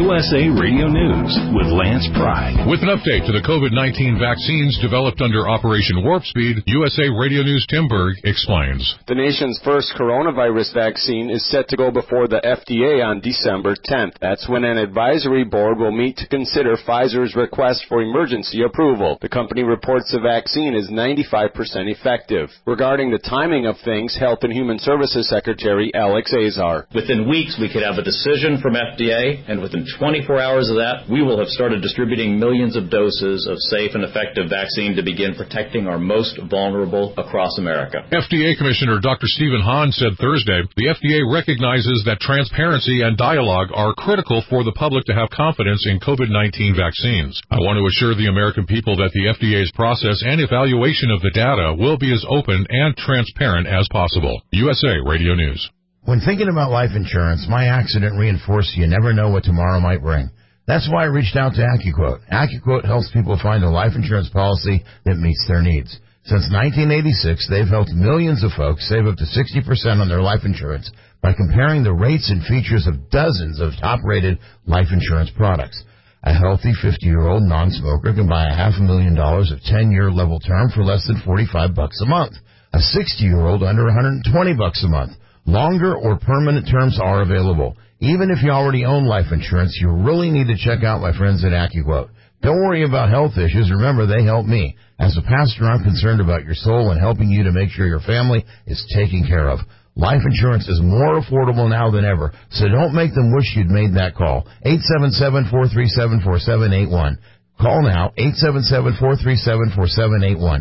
USA Radio News with Lance Pry. With an update to the COVID-19 vaccines developed under Operation Warp Speed, USA Radio News Tim Berg explains. The nation's first coronavirus vaccine is set to go before the FDA on December 10th. That's when an advisory board will meet to consider Pfizer's request for emergency approval. The company reports the vaccine is 95% effective. Regarding the timing of things, Health and Human Services Secretary Alex Azar. Within weeks, we could have a decision from FDA, and within 24 hours of that, we will have started distributing millions of doses of safe and effective vaccine to begin protecting our most vulnerable across America. FDA Commissioner Dr. Stephen Hahn said Thursday, the FDA recognizes that transparency and dialogue are critical for the public to have confidence in COVID-19 vaccines. I want to assure the American people that the FDA's process and evaluation of the data will be as open and transparent as possible. USA Radio News. When thinking about life insurance, my accident reinforced you never know what tomorrow might bring. That's why I reached out to AccuQuote. AccuQuote helps people find a life insurance policy that meets their needs. Since 1986, they've helped millions of folks save up to 60% on their life insurance by comparing the rates and features of dozens of top-rated life insurance products. A healthy 50-year-old non-smoker can buy $500,000 of 10-year level term for less than $45 a month. A 60-year-old under $120 a month. Longer or permanent terms are available. Even if you already own life insurance, you really need to check out my friends at AccuQuote. Don't worry about health issues. Remember, they help me. As a pastor, I'm concerned about your soul and helping you to make sure your family is taken care of. Life insurance is more affordable now than ever, so don't make them wish you'd made that call. 877-437-4781. Call now, 877-437-4781.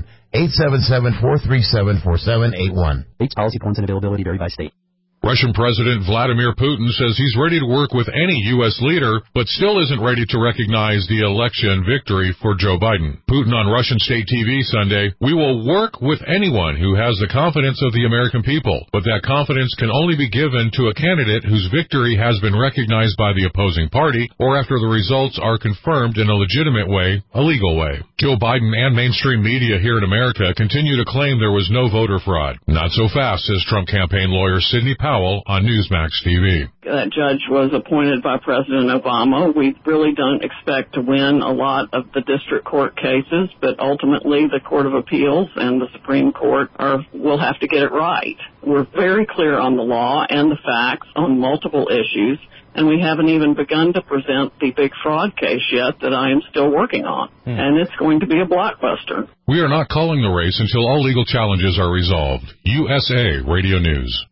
877-437-4781. Each policy points and availability vary by state. Russian President Vladimir Putin says he's ready to work with any U.S. leader, but still isn't ready to recognize the election victory for Joe Biden. Putin on Russian state TV Sunday, "We will work with anyone who has the confidence of the American people, but that confidence can only be given to a candidate whose victory has been recognized by the opposing party or after the results are confirmed in a legitimate way, a legal way." Joe Biden and mainstream media here in America continue to claim there was no voter fraud. Not so fast, says Trump campaign lawyer Sidney Powell on Newsmax TV. That judge was appointed by President Obama. We really don't expect to win a lot of the district court cases, but ultimately the Court of Appeals and the Supreme Court will have to get it right. We're very clear on the law and the facts on multiple issues, and we haven't even begun to present the big fraud case yet that I am still working on. And it's going to be a blockbuster. We are not calling the race until all legal challenges are resolved. USA Radio News.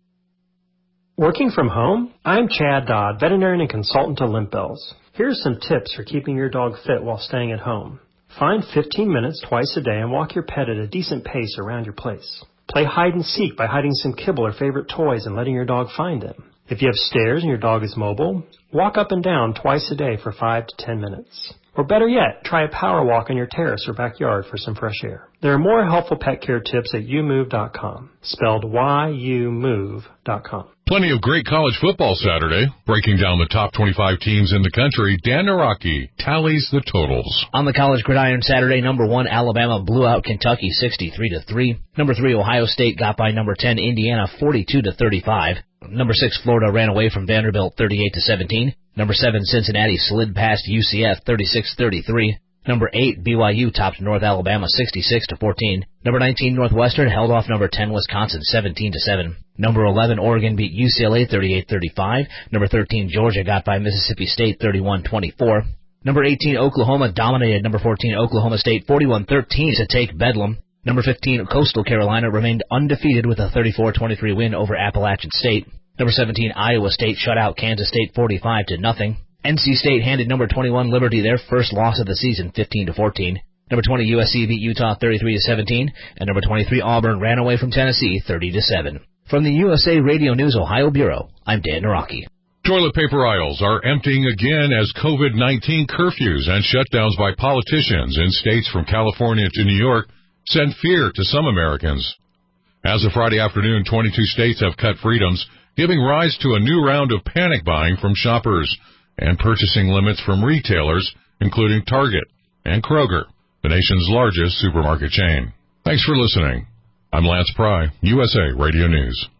Working from home? I'm Chad Dodd, veterinarian and consultant to Limp Bells. Here are some tips for keeping your dog fit while staying at home. Find 15 minutes twice a day and walk your pet at a decent pace around your place. Play hide and seek by hiding some kibble or favorite toys and letting your dog find them. If you have stairs and your dog is mobile, walk up and down twice a day for 5 to 10 minutes. Or better yet, try a power walk on your terrace or backyard for some fresh air. There are more helpful pet care tips at youmove.com, spelled YOUMOVE.com. Plenty of great college football Saturday. Breaking down the top 25 teams in the country, Dan Naraki tallies the totals. On the college gridiron Saturday, number 1 Alabama blew out Kentucky 63-3. Number 3 Ohio State got by number 10 Indiana 42-35. Number 6 Florida ran away from Vanderbilt 38-17. Number 7 Cincinnati slid past UCF 36-33. Number 8 BYU topped North Alabama 66-14. Number 19 Northwestern held off number 10 Wisconsin 17-7. Number 11 Oregon beat UCLA 38-35. Number 13 Georgia got by Mississippi State 31-24. Number 18 Oklahoma dominated number 14 Oklahoma State 41-13 to take Bedlam. Number 15 Coastal Carolina remained undefeated with a 34-23 win over Appalachian State. Number 17 Iowa State shut out Kansas State 45-0. NC State handed number 21 Liberty their first loss of the season 15-14. Number 20 USC beat Utah 33-17, and number 23 Auburn ran away from Tennessee 30-7. From the USA Radio News Ohio Bureau, I'm Dan Naraki. Toilet paper aisles are emptying again as COVID-19 curfews and shutdowns by politicians in states from California to New York send fear to some Americans. As of Friday afternoon, 22 states have cut freedoms, giving rise to a new round of panic buying from shoppers and purchasing limits from retailers, including Target and Kroger, the nation's largest supermarket chain. Thanks for listening. I'm Lance Pry, USA Radio News.